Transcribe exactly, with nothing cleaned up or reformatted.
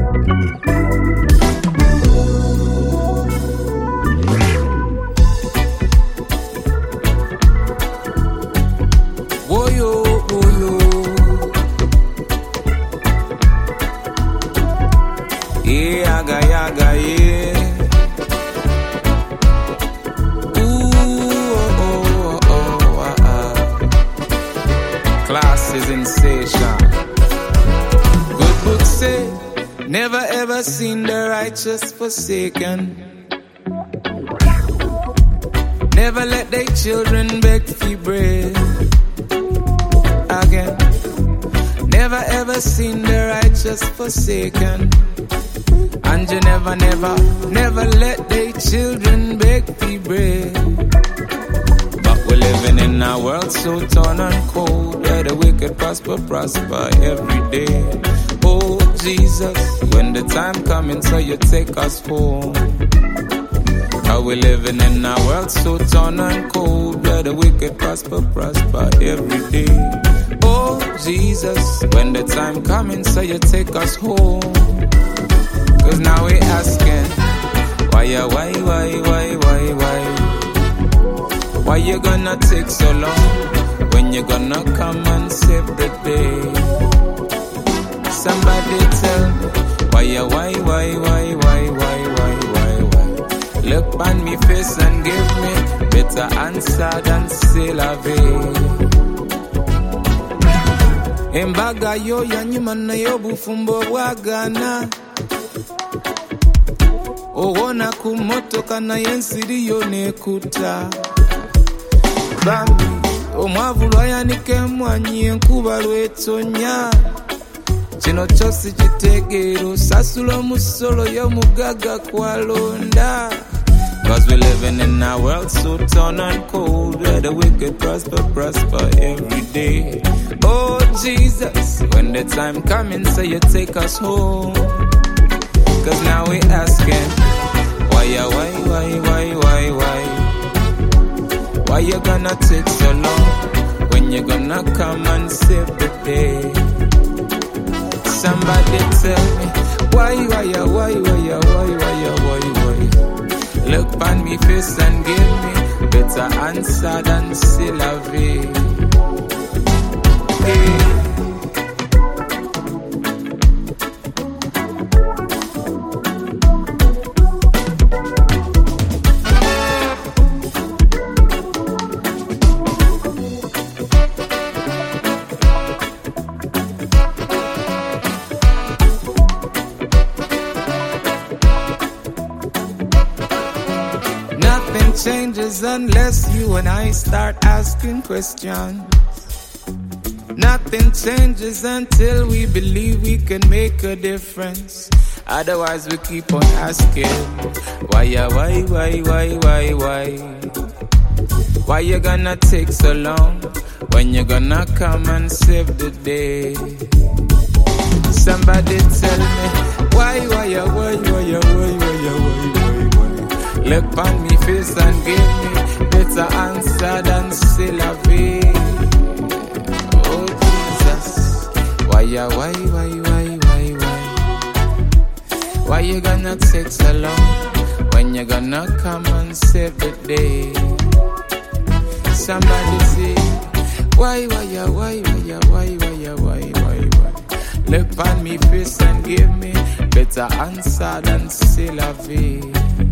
Never ever seen the righteous forsaken. Never let their children beg for bread again. Never ever seen the righteous forsaken. And you never, never, never let their children beg for bread. But we're living in a world so torn and cold, where the wicked prosper, prosper every day. Oh Jesus, when the time coming, so you take us home. How we living in a world so torn and cold, where the wicked prosper, prosper every day. Oh Jesus, when the time coming, so you take us home. Cause now we asking, why, why, why, why, why, why? Why you gonna take so long, when you gonna come and save the day? Somebody tell me, why, why, why, why, why, why, why, why, why? Look on me face and give me better answer than say la vie. Embaga yo yanyuma na yo bufumbo wagana. Owona kumotoka na yensiri yo nekuta. Bambi, omwavulwa yanike mwanyi enkuba lwetonya. Chino chosi chitegero sasulo musolo yo mugaga kwalonda. Cause we living in a world so torn and cold, where the wicked prosper, prosper every day. Oh Jesus, when the time coming, so you take us home. Cause now we asking, why, why, why, why, why, why? Why you gonna take so long, when you gonna come and save the day? Somebody tell me, why, why, why, why, why, why, why, why? Look on me face and give me better answer than say la vie. Hey. Changes unless you and I start asking questions. Nothing changes until we believe we can make a difference. Otherwise we keep on asking, why, why, why, why, why, why? Why you gonna take so long, when you gonna come and save the day? Somebody tell me, why, why, why, why, why, why, why, why? Look on me face and give me better answer than say la vie. Oh Jesus, why, why, why, why, why, why? Why you gonna take so long, when you gonna come and save the day? Somebody say, why, why, why, why, why, why, why, why, why? Look on me face and give me better answer than say la vie.